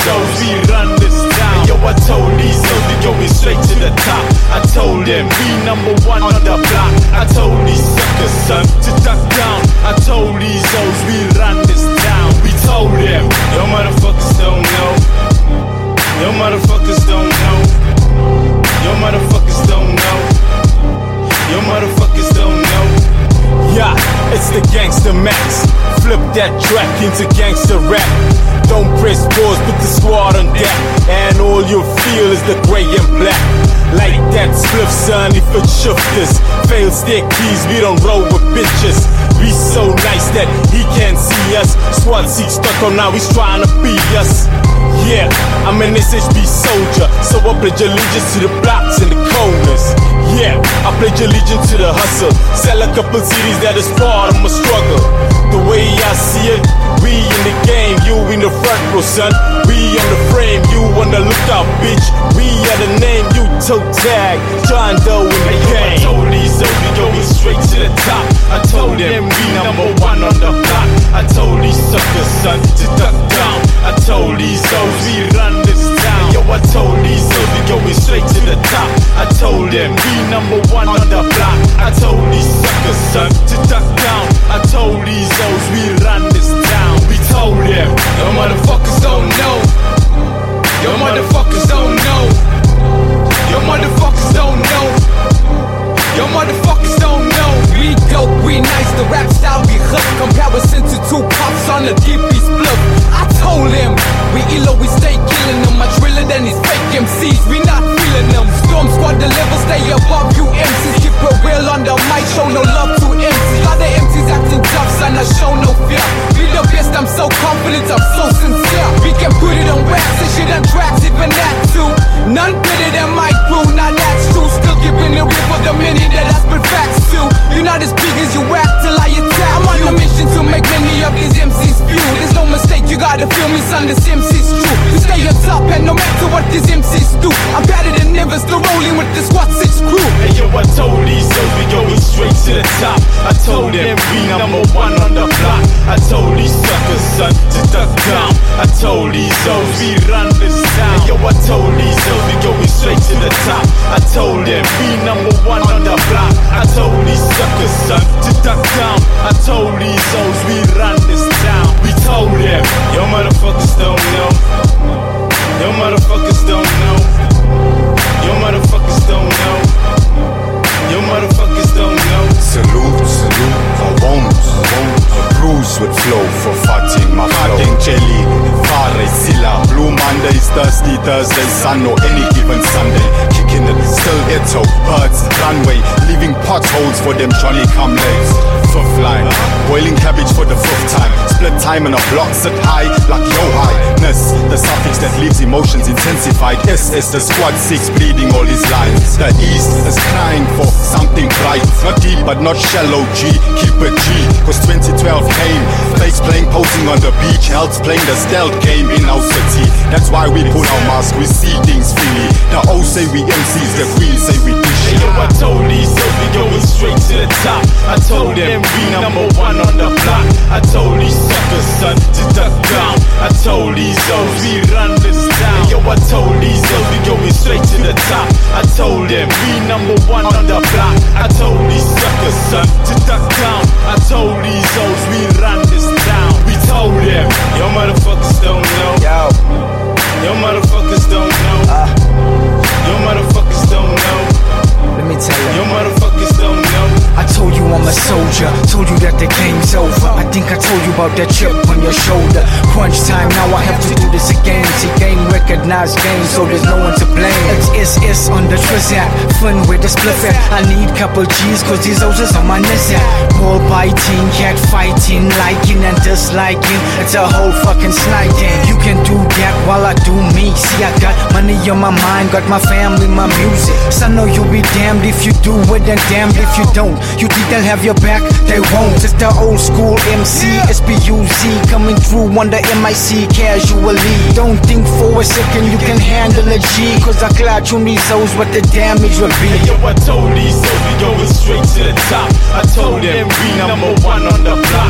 hoes, we run this town. Yo, I told these hoes we going straight to the top. I told them we number one on the block. I told these suckers, son, to duck down. I told these hoes we run this town. We told them, yo motherfuckers don't know. Yo motherfuckers don't know. Yo motherfuckers don't know. Yo motherfuckers don't know. Yeah, it's the Gangsta Max. Flip that track into gangsta rap. Don't press pause, put the squad on deck. And all you feel is the grey and black. Like that spliff, son, if it shifters. Failed stick keys, we don't roll with bitches. We so nice that he can't see us. Squad seat stuck on now, he's trying to beat us. Yeah, I'm an SHB soldier, so I pledge allegiance to the blocks and the corners. Yeah, I pledge allegiance to the hustle. Sell a couple CDs, that is part of my struggle. The way I see it, we in the game, you in the front row, son. We on the frame, you on the lookout, bitch. We are the name, you toe tag. John Doe in the game. I told these hoes we going straight to the top. I told them we number one on the block. I told these suckers, son, to duck down. I told these hoes we run this town. Yo, I told these hoes we going straight to the top. I told them we number one on the block. I told these suckers, son, to duck down. I told these hoes we run this town. We told them, yo motherfuckers don't know. Yo motherfuckers don't know. Yo motherfuckers don't know. Yo motherfuckers don't know. We dope, we nice, the rap style we hook. Comparison to two cops on a DP split. I told him, we elo, we stay killing them. Much realer than these fake MCs, we not feeling them. Storm squad, the level stay above you MCs. Keep it real on the mic, show no love to MCs. Other MCs acting tough, son, I show no fear. We the best, I'm so confident, I'm so sincere. We can put it on wax and shit on tracks, even that too. None better than my crew, now that's true. Still giving it real for the minute that I spit facts too. You're not as big as you act till I attack. I'm on a mission to make many of these MCs few. There's no mistake, you gotta feel me, son, this MC's true. You stay on top and no matter what these MCs do, I'm better than ever, still rolling with the Squad 6 crew. Hey yo, I told these hoes we going straight to the top. I told them we number one on the block. I told these suckers, son, to duck down. I told these hoes we run this town. Hey yo, I told these hoes we going straight to the top. I told them we number one on the block. I told these suckers, son, to duck down. I told these hoes we run this town. We told them, yo motherfuckers don't know. Yo motherfuckers don't know. Yo motherfuckers don't know. Yo motherfuckers don't know. Salute, salute, I won't. A bruise with flow for fighting my flow. Jelly, Fare, Silla. Blue Mondays, Thirsty Thursdays, sun or any given Sunday. Kicking it, still Eto, birds, runway. Leaving potholes for them Johnny come legs. Fifth line, boiling cabbage for the fifth time. Split time in a block, sit high like yo highness. The suffix that leaves emotions intensified. S is the Squad 6 bleeding all his lines. The East is crying for something bright. Not deep but not shallow G, keep it G. Cause 2012 came, fakes playing posing on the beach. Helps playing the stealth game in our city. That's why we put our mask, we see things freely. The O say we MCs, the Queen say we dish. Hey yo, I told these hoes we going straight to the top. I told them we number one on the block. I told these suckers, son, to duck down. I told these hoes we run this town. Hey yo, I told these hoes we going straight to the top. I told them we number one on the block. I told these suckers, son, to duck down. I told these hoes we run this town. We told them, yo motherfuckers don't know. Yo motherfuckers don't know. Yo motherfuckers don't know. Let me tell you. Yo motherfuckers don't know. I told you I'm a soldier, told you that the game's over. I think I told you about that chip on your shoulder. Crunch time, now I have to do this again. See, game recognized game, so there's no one to blame. It's on the Trizak, fun with the split at. I need couple G's, cause these O's on my nizak. Ball biting, cat fighting, liking and disliking. It's a whole fucking sniping. You can do that while I do me. See, I got money on my mind, got my family, my music. So I know you'll be damned if you do it and damned if you don't. You think they'll have your back? They won't. It's the old school MC, SBUZ coming through on the MIC casually. Don't think for a second you can handle a G, cause I clutch on these O's what the damage will be. Hey yo, I told these hoes we going straight to the top. I told them we number one on the block.